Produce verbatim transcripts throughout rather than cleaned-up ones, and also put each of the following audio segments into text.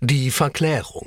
Die Verklärung.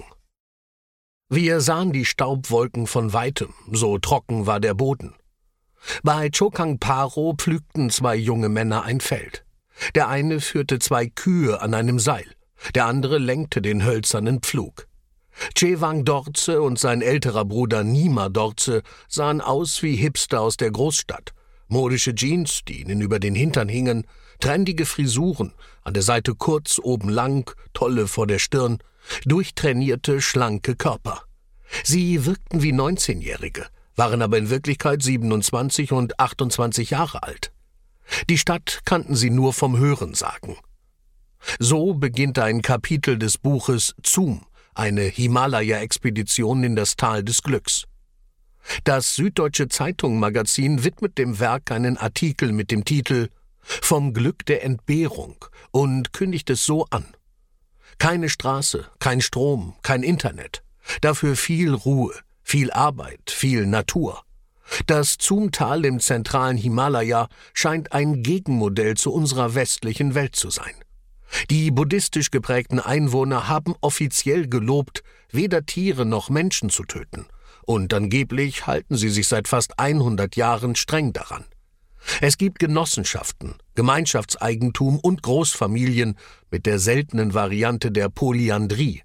Wir sahen die Staubwolken von weitem, so trocken war der Boden. Bei Chokhangparo pflügten zwei junge Männer ein Feld. Der eine führte zwei Kühe an einem Seil, der andere lenkte den hölzernen Pflug. Chewang Dorze und sein älterer Bruder Nima Dorze sahen aus wie Hipster aus der Großstadt. Modische Jeans, die ihnen über den Hintern hingen, trendige Frisuren, an der Seite kurz, oben lang, Tolle vor der Stirn, durchtrainierte, schlanke Körper. Sie wirkten wie neunzehnjährige, waren aber in Wirklichkeit siebenundzwanzig und achtundzwanzig Jahre alt. Die Stadt kannten sie nur vom Hörensagen. So beginnt ein Kapitel des Buches Zoom, eine Himalaya-Expedition in das Tal des Glücks. Das Süddeutsche Zeitung-Magazin widmet dem Werk einen Artikel mit dem Titel »Vom Glück der Entbehrung« und kündigt es so an. Keine Straße, kein Strom, kein Internet. Dafür viel Ruhe, viel Arbeit, viel Natur. Das Zoom-Tal im zentralen Himalaya scheint ein Gegenmodell zu unserer westlichen Welt zu sein. Die buddhistisch geprägten Einwohner haben offiziell gelobt, weder Tiere noch Menschen zu töten. Und angeblich halten sie sich seit fast hundert Jahren streng daran. Es gibt Genossenschaften, Gemeinschaftseigentum und Großfamilien mit der seltenen Variante der Polyandrie.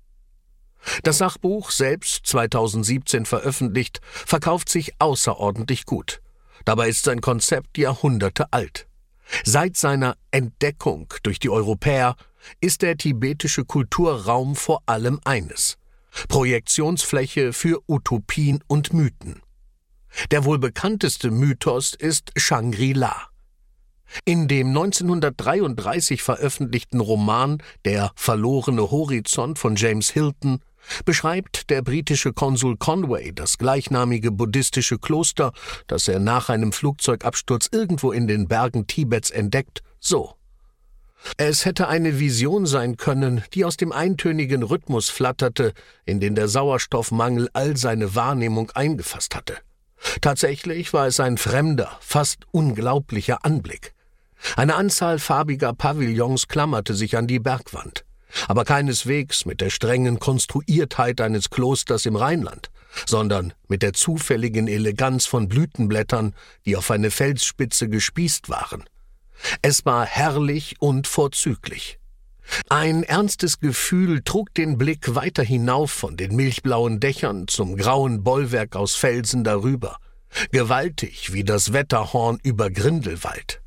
Das Sachbuch, selbst zweitausendsiebzehn veröffentlicht, verkauft sich außerordentlich gut. Dabei ist sein Konzept Jahrhunderte alt. Seit seiner Entdeckung durch die Europäer ist der tibetische Kulturraum vor allem eines: Projektionsfläche für Utopien und Mythen. Der wohl bekannteste Mythos ist Shangri-La. In dem neunzehnhundertdreiunddreißig veröffentlichten Roman »Der verlorene Horizont« von James Hilton beschreibt der britische Konsul Conway das gleichnamige buddhistische Kloster, das er nach einem Flugzeugabsturz irgendwo in den Bergen Tibets entdeckt, so: Es hätte eine Vision sein können, die aus dem eintönigen Rhythmus flatterte, in den der Sauerstoffmangel all seine Wahrnehmung eingefasst hatte. Tatsächlich war es ein fremder, fast unglaublicher Anblick. Eine Anzahl farbiger Pavillons klammerte sich an die Bergwand, aber keineswegs mit der strengen Konstruiertheit eines Klosters im Rheinland, sondern mit der zufälligen Eleganz von Blütenblättern, die auf eine Felsspitze gespießt waren. Es war herrlich und vorzüglich. Ein ernstes Gefühl trug den Blick weiter hinauf von den milchblauen Dächern zum grauen Bollwerk aus Felsen darüber, gewaltig wie das Wetterhorn über Grindelwald.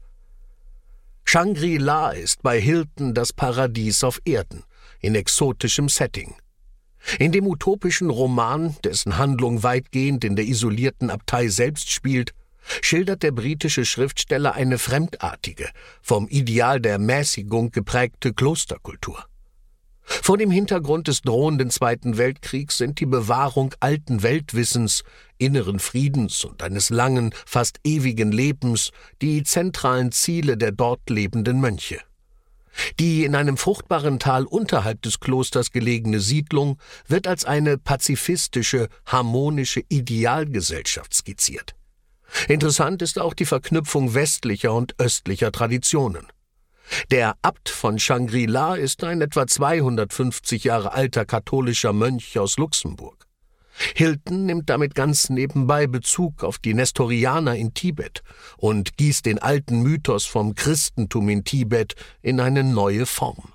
Shangri-La ist bei Hilton das Paradies auf Erden, in exotischem Setting. In dem utopischen Roman, dessen Handlung weitgehend in der isolierten Abtei selbst spielt, schildert der britische Schriftsteller eine fremdartige, vom Ideal der Mäßigung geprägte Klosterkultur. Vor dem Hintergrund des drohenden Zweiten Weltkriegs sind die Bewahrung alten Weltwissens, inneren Friedens und eines langen, fast ewigen Lebens die zentralen Ziele der dort lebenden Mönche. Die in einem fruchtbaren Tal unterhalb des Klosters gelegene Siedlung wird als eine pazifistische, harmonische Idealgesellschaft skizziert. Interessant ist auch die Verknüpfung westlicher und östlicher Traditionen. Der Abt von Shangri-La ist ein etwa zweihundertfünfzig Jahre alter katholischer Mönch aus Luxemburg. Hilton nimmt damit ganz nebenbei Bezug auf die Nestorianer in Tibet und gießt den alten Mythos vom Christentum in Tibet in eine neue Form.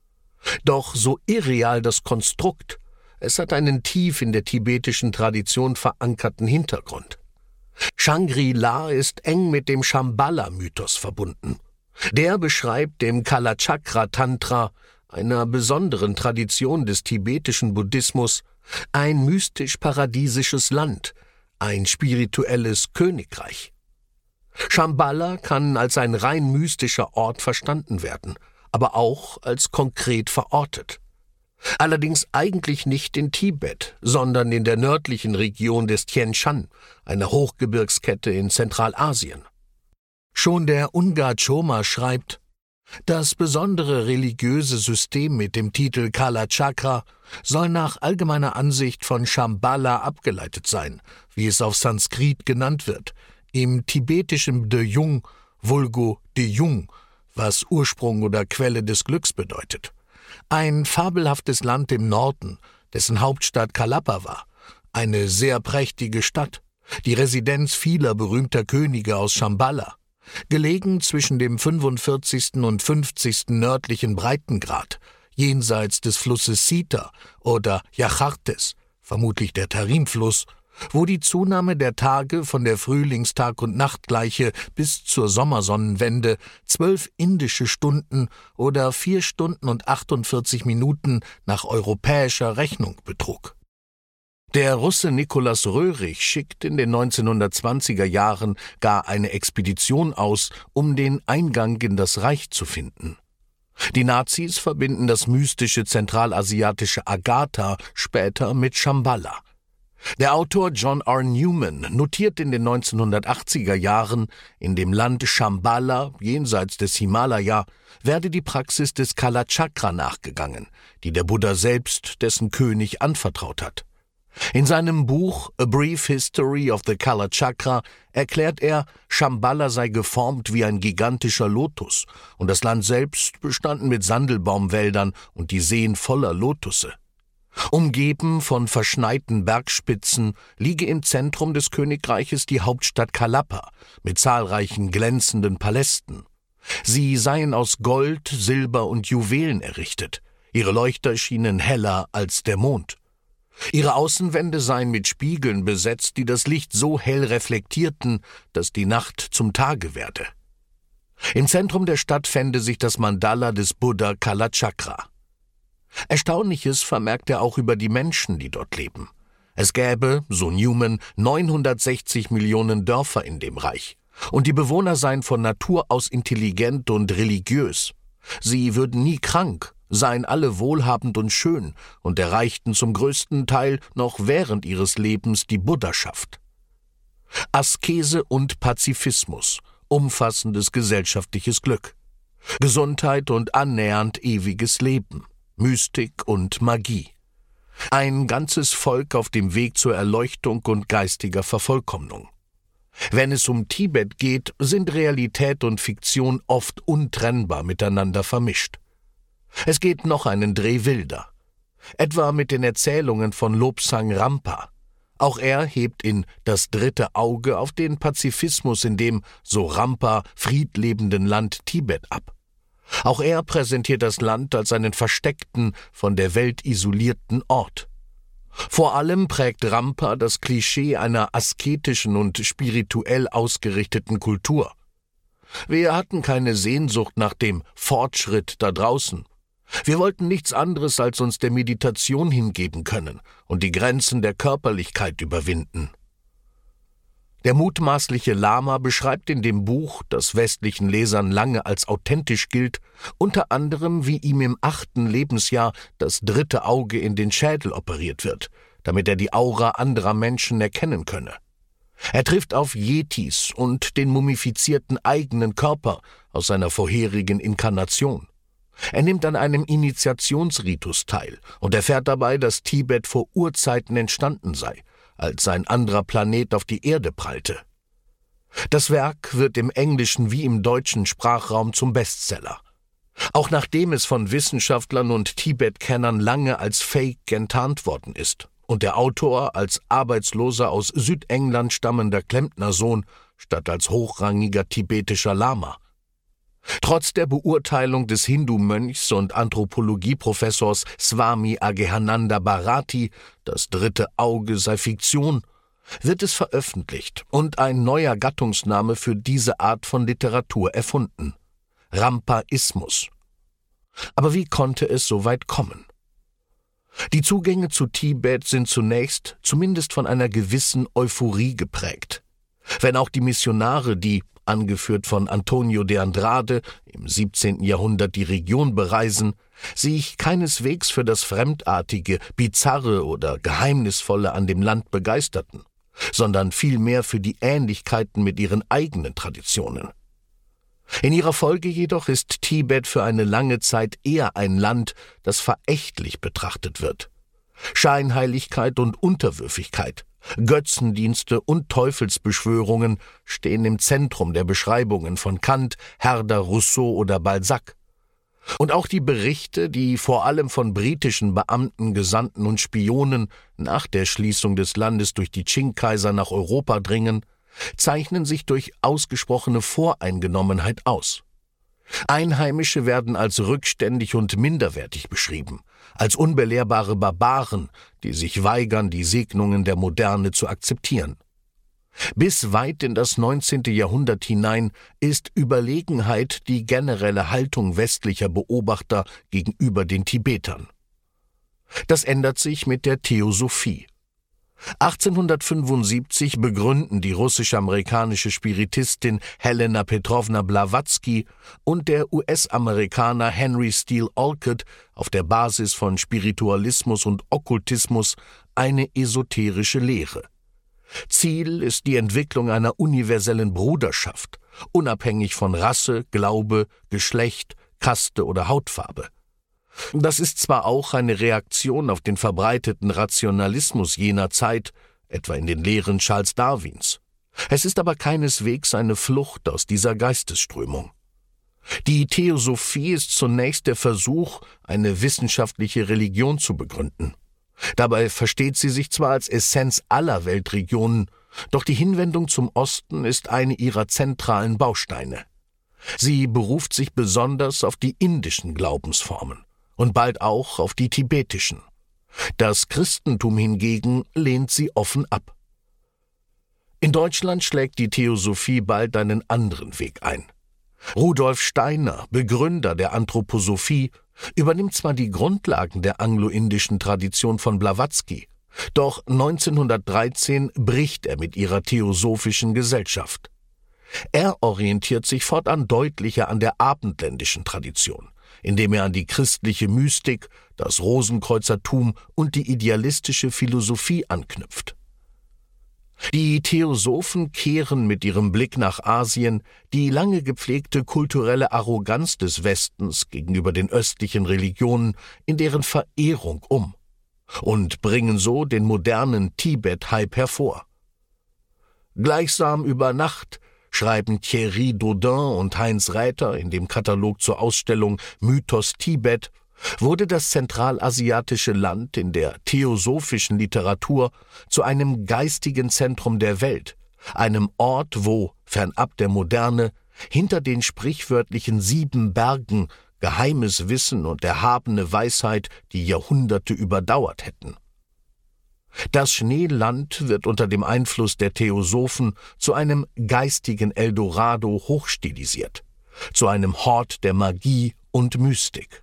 Doch so irreal das Konstrukt, es hat einen tief in der tibetischen Tradition verankerten Hintergrund. Shangri-La ist eng mit dem Shambhala-Mythos verbunden. Der beschreibt dem Kalachakra-Tantra, einer besonderen Tradition des tibetischen Buddhismus, ein mystisch-paradiesisches Land, ein spirituelles Königreich. Shambhala kann als ein rein mystischer Ort verstanden werden, aber auch als konkret verortet. Allerdings eigentlich nicht in Tibet, sondern in der nördlichen Region des Tien Shan, einer Hochgebirgskette in Zentralasien. Schon der Ungar Choma schreibt: Das besondere religiöse System mit dem Titel Kalachakra soll nach allgemeiner Ansicht von Shambhala abgeleitet sein, wie es auf Sanskrit genannt wird, im tibetischen Deyung, vulgo Deyung, was Ursprung oder Quelle des Glücks bedeutet. Ein fabelhaftes Land im Norden, dessen Hauptstadt Kalapa war, eine sehr prächtige Stadt, die Residenz vieler berühmter Könige aus Shambhala, gelegen zwischen dem fünfundvierzigsten und fünfzigsten nördlichen Breitengrad, jenseits des Flusses Sita oder Jaxartes, vermutlich der Tarimfluss, wo die Zunahme der Tage von der Frühlingstag- und Nachtgleiche bis zur Sommersonnenwende zwölf indische Stunden oder vier Stunden und achtundvierzig Minuten nach europäischer Rechnung betrug. Der Russe Nikolaus Röhrig schickt in den neunzehnhundertzwanziger Jahren gar eine Expedition aus, um den Eingang in das Reich zu finden. Die Nazis verbinden das mystische zentralasiatische Agartha später mit Shambhala. Der Autor John R. Newman notiert in den neunzehnhundertachtziger Jahren, in dem Land Shambhala, jenseits des Himalaya, werde die Praxis des Kalachakra nachgegangen, die der Buddha selbst dessen König anvertraut hat. In seinem Buch A Brief History of the Kalachakra erklärt er, Shambhala sei geformt wie ein gigantischer Lotus und das Land selbst bestanden mit Sandelbaumwäldern und die Seen voller Lotusse. Umgeben von verschneiten Bergspitzen liege im Zentrum des Königreiches die Hauptstadt Kalapa mit zahlreichen glänzenden Palästen. Sie seien aus Gold, Silber und Juwelen errichtet. Ihre Leuchter schienen heller als der Mond. Ihre Außenwände seien mit Spiegeln besetzt, die das Licht so hell reflektierten, dass die Nacht zum Tage werde. Im Zentrum der Stadt fände sich das Mandala des Buddha Kalachakra. Erstaunliches vermerkt er auch über die Menschen, die dort leben. Es gäbe, so Newman, neunhundertsechzig Millionen Dörfer in dem Reich, und die Bewohner seien von Natur aus intelligent und religiös. Sie würden nie krank, seien alle wohlhabend und schön und erreichten zum größten Teil noch während ihres Lebens die Buddhaschaft. Askese und Pazifismus, umfassendes gesellschaftliches Glück, Gesundheit und annähernd ewiges Leben, Mystik und Magie. Ein ganzes Volk auf dem Weg zur Erleuchtung und geistiger Vervollkommnung. Wenn es um Tibet geht, sind Realität und Fiktion oft untrennbar miteinander vermischt. Es geht noch einen Dreh wilder, etwa mit den Erzählungen von Lobsang Rampa. Auch er hebt in Das dritte Auge auf den Pazifismus in dem, so Rampa, friedlebenden Land Tibet ab. Auch er präsentiert das Land als einen versteckten, von der Welt isolierten Ort. Vor allem prägt Rampa das Klischee einer asketischen und spirituell ausgerichteten Kultur. Wir hatten keine Sehnsucht nach dem Fortschritt da draußen. Wir wollten nichts anderes als uns der Meditation hingeben können und die Grenzen der Körperlichkeit überwinden. Der mutmaßliche Lama beschreibt in dem Buch, das westlichen Lesern lange als authentisch gilt, unter anderem, wie ihm im achten Lebensjahr das dritte Auge in den Schädel operiert wird, damit er die Aura anderer Menschen erkennen könne. Er trifft auf Yetis und den mumifizierten eigenen Körper aus seiner vorherigen Inkarnation. Er nimmt an einem Initiationsritus teil und erfährt dabei, dass Tibet vor Urzeiten entstanden sei, als ein anderer Planet auf die Erde prallte. Das Werk wird im englischen wie im deutschen Sprachraum zum Bestseller. Auch nachdem es von Wissenschaftlern und Tibet-Kennern lange als Fake enttarnt worden ist und der Autor als arbeitsloser aus Südengland stammender Klempnersohn statt als hochrangiger tibetischer Lama. Trotz der Beurteilung des Hindu-Mönchs und Anthropologieprofessors Swami Aghehananda Bharati, das dritte Auge sei Fiktion, wird es veröffentlicht und ein neuer Gattungsname für diese Art von Literatur erfunden: Rampaismus. Aber wie konnte es so weit kommen? Die Zugänge zu Tibet sind zunächst zumindest von einer gewissen Euphorie geprägt. Wenn auch die Missionare, die angeführt von Antonio de Andrade, im siebzehnten Jahrhundert die Region bereisen, sich keineswegs für das Fremdartige, Bizarre oder Geheimnisvolle an dem Land begeisterten, sondern vielmehr für die Ähnlichkeiten mit ihren eigenen Traditionen. In ihrer Folge jedoch ist Tibet für eine lange Zeit eher ein Land, das verächtlich betrachtet wird. Scheinheiligkeit und Unterwürfigkeit, Götzendienste und Teufelsbeschwörungen stehen im Zentrum der Beschreibungen von Kant, Herder, Rousseau oder Balzac. Und auch die Berichte, die vor allem von britischen Beamten, Gesandten und Spionen nach der Schließung des Landes durch die Qing-Kaiser nach Europa dringen, zeichnen sich durch ausgesprochene Voreingenommenheit aus. Einheimische werden als rückständig und minderwertig beschrieben, als unbelehrbare Barbaren, die sich weigern, die Segnungen der Moderne zu akzeptieren. Bis weit in das neunzehnte Jahrhundert hinein ist Überlegenheit die generelle Haltung westlicher Beobachter gegenüber den Tibetern. Das ändert sich mit der Theosophie. achtzehnhundertfünfundsiebzig begründen die russisch-amerikanische Spiritistin Helena Petrowna Blavatsky und der U S-Amerikaner Henry Steele Olcott auf der Basis von Spiritualismus und Okkultismus eine esoterische Lehre. Ziel ist die Entwicklung einer universellen Bruderschaft, unabhängig von Rasse, Glaube, Geschlecht, Kaste oder Hautfarbe. Das ist zwar auch eine Reaktion auf den verbreiteten Rationalismus jener Zeit, etwa in den Lehren Charles Darwins. Es ist aber keineswegs eine Flucht aus dieser Geistesströmung. Die Theosophie ist zunächst der Versuch, eine wissenschaftliche Religion zu begründen. Dabei versteht sie sich zwar als Essenz aller Weltregionen, doch die Hinwendung zum Osten ist eine ihrer zentralen Bausteine. Sie beruft sich besonders auf die indischen Glaubensformen und bald auch auf die tibetischen. Das Christentum hingegen lehnt sie offen ab. In Deutschland schlägt die Theosophie bald einen anderen Weg ein. Rudolf Steiner, Begründer der Anthroposophie, übernimmt zwar die Grundlagen der anglo-indischen Tradition von Blavatsky, doch neunzehnhundertdreizehn bricht er mit ihrer theosophischen Gesellschaft. Er orientiert sich fortan deutlicher an der abendländischen Tradition, indem er an die christliche Mystik, das Rosenkreuzertum und die idealistische Philosophie anknüpft. Die Theosophen kehren mit ihrem Blick nach Asien die lange gepflegte kulturelle Arroganz des Westens gegenüber den östlichen Religionen in deren Verehrung um und bringen so den modernen Tibet-Hype hervor. Gleichsam über Nacht schreiben Thierry Dodin und Heinz Räther in dem Katalog zur Ausstellung Mythos Tibet, wurde das zentralasiatische Land in der theosophischen Literatur zu einem geistigen Zentrum der Welt, einem Ort, wo, fernab der Moderne, hinter den sprichwörtlichen sieben Bergen geheimes Wissen und erhabene Weisheit die Jahrhunderte überdauert hätten. Das Schneeland wird unter dem Einfluss der Theosophen zu einem geistigen Eldorado hochstilisiert, zu einem Hort der Magie und Mystik.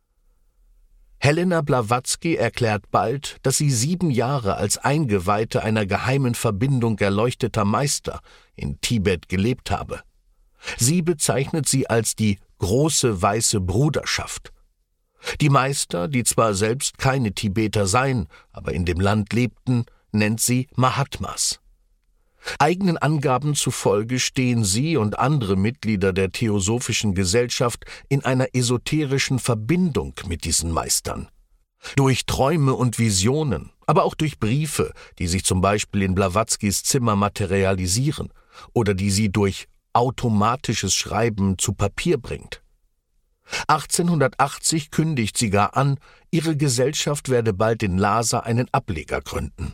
Helena Blavatsky erklärt bald, dass sie sieben Jahre als Eingeweihte einer geheimen Verbindung erleuchteter Meister in Tibet gelebt habe. Sie bezeichnet sie als die große weiße Bruderschaft. Die Meister, die zwar selbst keine Tibeter seien, aber in dem Land lebten, nennt sie Mahatmas. Eigenen Angaben zufolge stehen sie und andere Mitglieder der Theosophischen Gesellschaft in einer esoterischen Verbindung mit diesen Meistern. Durch Träume und Visionen, aber auch durch Briefe, die sich zum Beispiel in Blavatskys Zimmer materialisieren oder die sie durch automatisches Schreiben zu Papier bringt. achtzehnhundertachtzig kündigt sie gar an, ihre Gesellschaft werde bald in Lhasa einen Ableger gründen.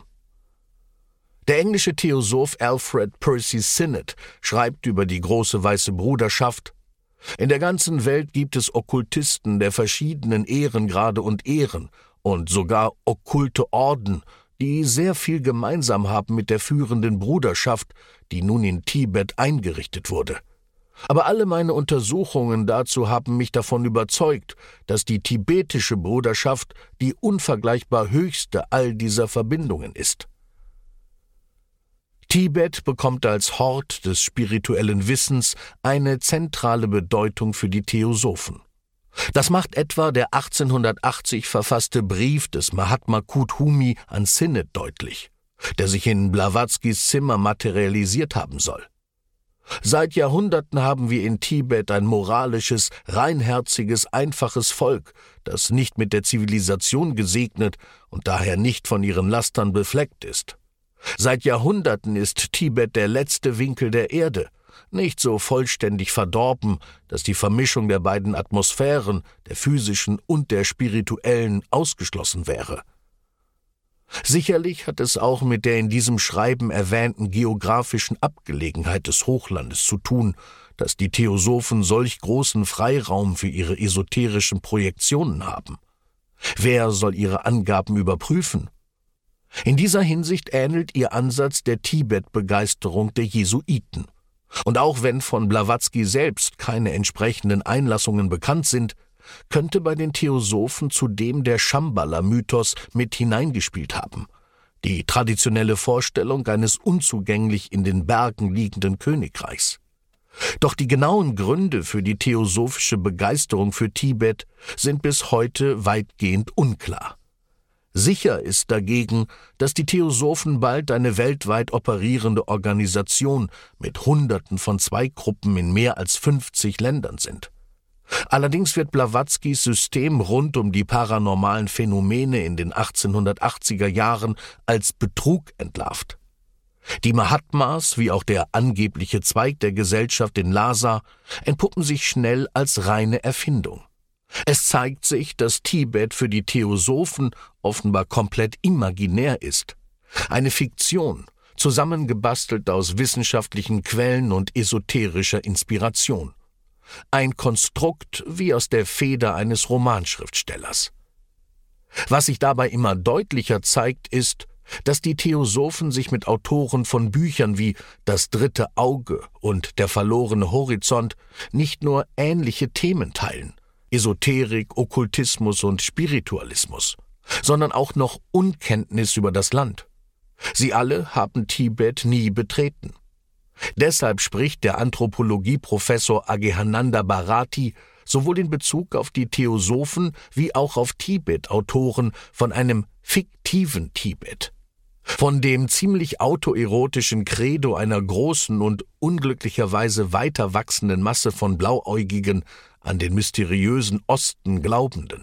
Der englische Theosoph Alfred Percy Sinnett schreibt über die große weiße Bruderschaft: In der ganzen Welt gibt es Okkultisten der verschiedenen Ehrengrade und Ehren und sogar okkulte Orden, die sehr viel gemeinsam haben mit der führenden Bruderschaft, die nun in Tibet eingerichtet wurde. Aber alle meine Untersuchungen dazu haben mich davon überzeugt, dass die tibetische Bruderschaft die unvergleichbar höchste all dieser Verbindungen ist. Tibet bekommt als Hort des spirituellen Wissens eine zentrale Bedeutung für die Theosophen. Das macht etwa der achtzehnhundertachtzig verfasste Brief des Mahatma Kuthumi an Sinnett deutlich, der sich in Blavatskys Zimmer materialisiert haben soll. Seit Jahrhunderten haben wir in Tibet ein moralisches, reinherziges, einfaches Volk, das nicht mit der Zivilisation gesegnet und daher nicht von ihren Lastern befleckt ist. Seit Jahrhunderten ist Tibet der letzte Winkel der Erde, nicht so vollständig verdorben, dass die Vermischung der beiden Atmosphären, der physischen und der spirituellen, ausgeschlossen wäre. Sicherlich hat es auch mit der in diesem Schreiben erwähnten geografischen Abgelegenheit des Hochlandes zu tun, dass die Theosophen solch großen Freiraum für ihre esoterischen Projektionen haben. Wer soll ihre Angaben überprüfen? In dieser Hinsicht ähnelt ihr Ansatz der Tibet-Begeisterung der Jesuiten. Und auch wenn von Blavatsky selbst keine entsprechenden Einlassungen bekannt sind, könnte bei den Theosophen zudem der Shambhala-Mythos mit hineingespielt haben, die traditionelle Vorstellung eines unzugänglich in den Bergen liegenden Königreichs. Doch die genauen Gründe für die theosophische Begeisterung für Tibet sind bis heute weitgehend unklar. Sicher ist dagegen, dass die Theosophen bald eine weltweit operierende Organisation mit Hunderten von Zweigruppen in mehr als fünfzig Ländern sind. Allerdings wird Blavatskys System rund um die paranormalen Phänomene in den achtzehnhundertachtziger Jahren als Betrug entlarvt. Die Mahatmas, wie auch der angebliche Zweig der Gesellschaft in Lhasa, entpuppen sich schnell als reine Erfindung. Es zeigt sich, dass Tibet für die Theosophen offenbar komplett imaginär ist. Eine Fiktion, zusammengebastelt aus wissenschaftlichen Quellen und esoterischer Inspiration. Ein Konstrukt wie aus der Feder eines Romanschriftstellers. Was sich dabei immer deutlicher zeigt, ist, dass die Theosophen sich mit Autoren von Büchern wie »Das dritte Auge« und »Der verlorene Horizont« nicht nur ähnliche Themen teilen, Esoterik, Okkultismus und Spiritualismus, sondern auch noch Unkenntnis über das Land. Sie alle haben Tibet nie betreten. Deshalb spricht der Anthropologieprofessor Aghehananda Bharati sowohl in Bezug auf die Theosophen wie auch auf Tibet-Autoren von einem fiktiven Tibet, von dem ziemlich autoerotischen Credo einer großen und unglücklicherweise weiter wachsenden Masse von Blauäugigen an den mysteriösen Osten Glaubenden.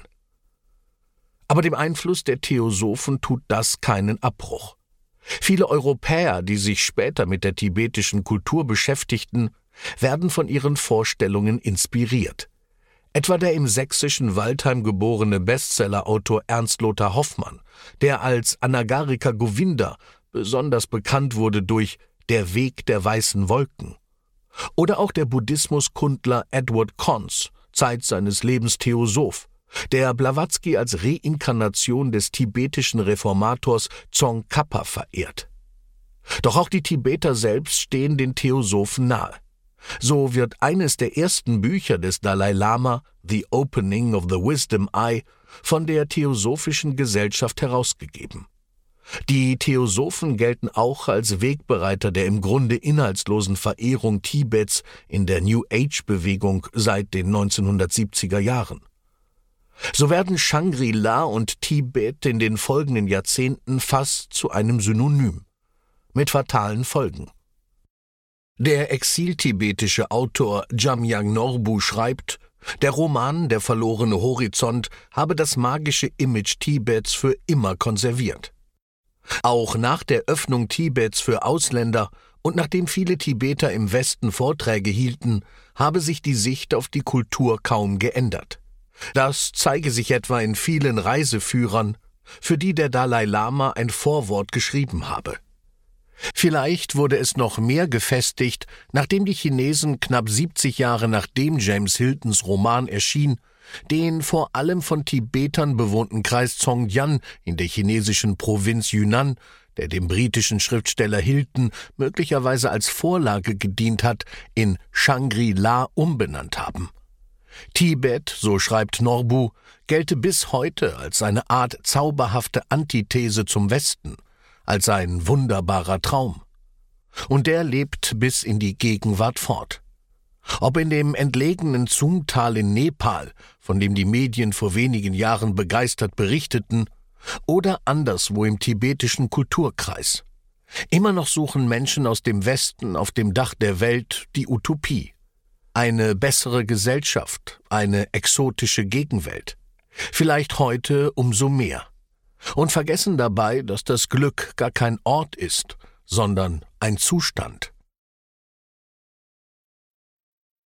Aber dem Einfluss der Theosophen tut das keinen Abbruch. Viele Europäer, die sich später mit der tibetischen Kultur beschäftigten, werden von ihren Vorstellungen inspiriert. Etwa der im sächsischen Waldheim geborene Bestsellerautor Ernst Lothar Hoffmann, der als Anagarika Govinda besonders bekannt wurde durch »Der Weg der weißen Wolken«. Oder auch der Buddhismuskundler Edward Conze, Zeit seines Lebens Theosoph, der Blavatsky als Reinkarnation des tibetischen Reformators Tsongkhapa verehrt. Doch auch die Tibeter selbst stehen den Theosophen nahe. So wird eines der ersten Bücher des Dalai Lama, The Opening of the Wisdom Eye, von der Theosophischen Gesellschaft herausgegeben. Die Theosophen gelten auch als Wegbereiter der im Grunde inhaltslosen Verehrung Tibets in der New Age-Bewegung seit den neunzehnhundertsiebziger Jahren. So werden Shangri-La und Tibet in den folgenden Jahrzehnten fast zu einem Synonym, mit fatalen Folgen. Der exiltibetische Autor Jamyang Norbu schreibt, der Roman »Der verlorene Horizont« habe das magische Image Tibets für immer konserviert. Auch nach der Öffnung Tibets für Ausländer und nachdem viele Tibeter im Westen Vorträge hielten, habe sich die Sicht auf die Kultur kaum geändert. Das zeige sich etwa in vielen Reiseführern, für die der Dalai Lama ein Vorwort geschrieben habe. Vielleicht wurde es noch mehr gefestigt, nachdem die Chinesen knapp siebzig Jahre nachdem James Hiltons Roman erschien, den vor allem von Tibetern bewohnten Kreis Songjian in der chinesischen Provinz Yunnan, der dem britischen Schriftsteller Hilton möglicherweise als Vorlage gedient hat, in Shangri-La umbenannt haben. Tibet, so schreibt Norbu, gelte bis heute als eine Art zauberhafte Antithese zum Westen, als ein wunderbarer Traum. Und der lebt bis in die Gegenwart fort. Ob in dem entlegenen Sumtal in Nepal, von dem die Medien vor wenigen Jahren begeistert berichteten, oder anderswo im tibetischen Kulturkreis. Immer noch suchen Menschen aus dem Westen auf dem Dach der Welt die Utopie. Eine bessere Gesellschaft, eine exotische Gegenwelt. Vielleicht heute umso mehr. Und vergessen dabei, dass das Glück gar kein Ort ist, sondern ein Zustand.